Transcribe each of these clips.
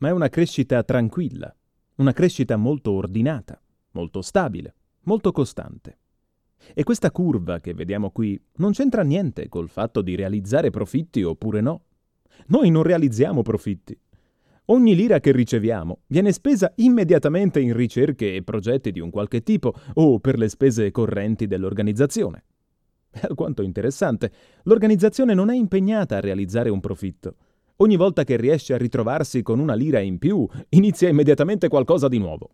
ma è una crescita tranquilla, una crescita molto ordinata, molto stabile, molto costante. E questa curva che vediamo qui non c'entra niente col fatto di realizzare profitti oppure no. Noi non realizziamo profitti. Ogni lira che riceviamo viene spesa immediatamente in ricerche e progetti di un qualche tipo o per le spese correnti dell'organizzazione. È alquanto interessante. L'organizzazione non è impegnata a realizzare un profitto. Ogni volta che riesce a ritrovarsi con una lira in più, inizia immediatamente qualcosa di nuovo.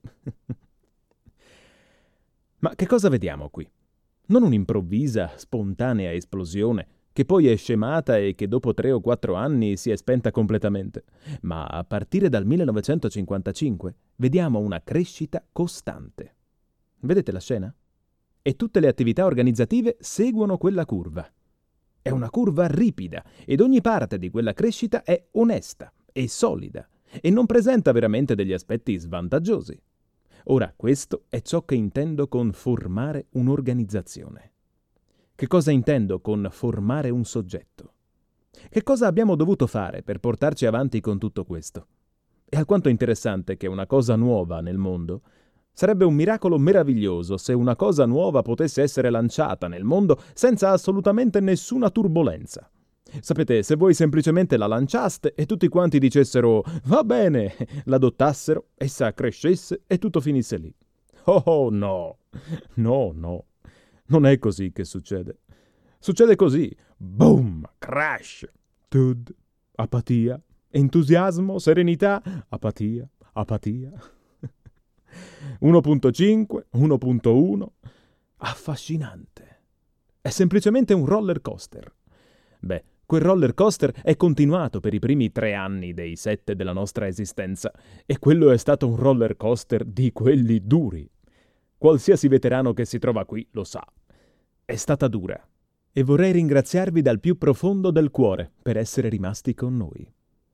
Ma che cosa vediamo qui? Non un'improvvisa, spontanea esplosione, che poi è scemata e che dopo 3 o 4 anni si è spenta completamente, ma a partire dal 1955 vediamo una crescita costante. Vedete la scena? E tutte le attività organizzative seguono quella curva. È una curva ripida ed ogni parte di quella crescita è onesta e solida e non presenta veramente degli aspetti svantaggiosi. Ora, questo è ciò che intendo con formare un'organizzazione. Che cosa intendo con formare un soggetto? Che cosa abbiamo dovuto fare per portarci avanti con tutto questo? È alquanto interessante che una cosa nuova nel mondo sarebbe un miracolo meraviglioso se una cosa nuova potesse essere lanciata nel mondo senza assolutamente nessuna turbolenza. Sapete, se voi semplicemente la lanciaste e tutti quanti dicessero «Va bene», l'adottassero, essa crescesse e tutto finisse lì. Oh no, no, non è così che succede. Succede così, boom, crash, tud, apatia, entusiasmo, serenità, apatia, 1.5, 1.1, affascinante. È semplicemente un roller coaster. Beh, quel roller coaster è continuato per i primi 3 anni dei 7 della nostra esistenza, e quello è stato un roller coaster di quelli duri. Qualsiasi veterano che si trova qui lo sa. È stata dura. E vorrei ringraziarvi dal più profondo del cuore per essere rimasti con noi.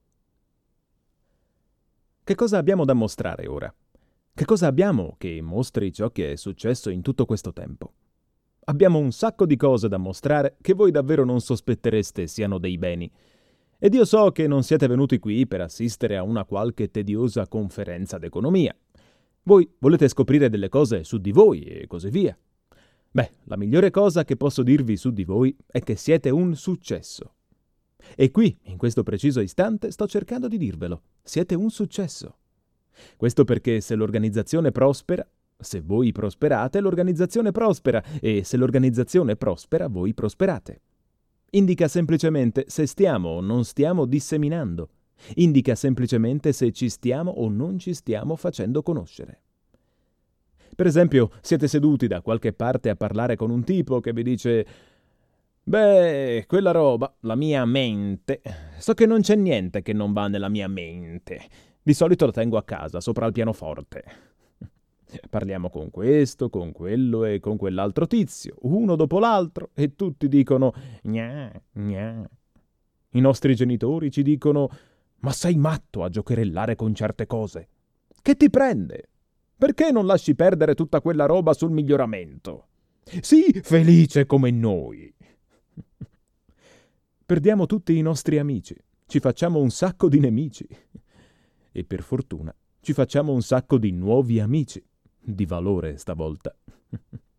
Che cosa abbiamo da mostrare ora? Che cosa abbiamo che mostri ciò che è successo in tutto questo tempo? Abbiamo un sacco di cose da mostrare che voi davvero non sospettereste siano dei beni. Ed io so che non siete venuti qui per assistere a una qualche tediosa conferenza d'economia. Voi volete scoprire delle cose su di voi e così via. Beh, la migliore cosa che posso dirvi su di voi è che siete un successo. E qui, in questo preciso istante, sto cercando di dirvelo. Siete un successo. Questo perché se l'organizzazione prospera, se voi prosperate, l'organizzazione prospera, e se l'organizzazione prospera, voi prosperate. Indica semplicemente se stiamo o non stiamo disseminando. Indica semplicemente se ci stiamo o non ci stiamo facendo conoscere. Per esempio, siete seduti da qualche parte a parlare con un tipo che vi dice «Beh, quella roba, la mia mente, so che non c'è niente che non va nella mia mente. Di solito la tengo a casa, sopra il pianoforte. Parliamo con questo, con quello e con quell'altro tizio, uno dopo l'altro, e tutti dicono «Gna, gna». I nostri genitori ci dicono «Ma sei matto a giocherellare con certe cose? Che ti prende? Perché non lasci perdere tutta quella roba sul miglioramento? Sii felice come noi». Perdiamo tutti i nostri amici, ci facciamo un sacco di nemici e per fortuna ci facciamo un sacco di nuovi amici, di valore stavolta.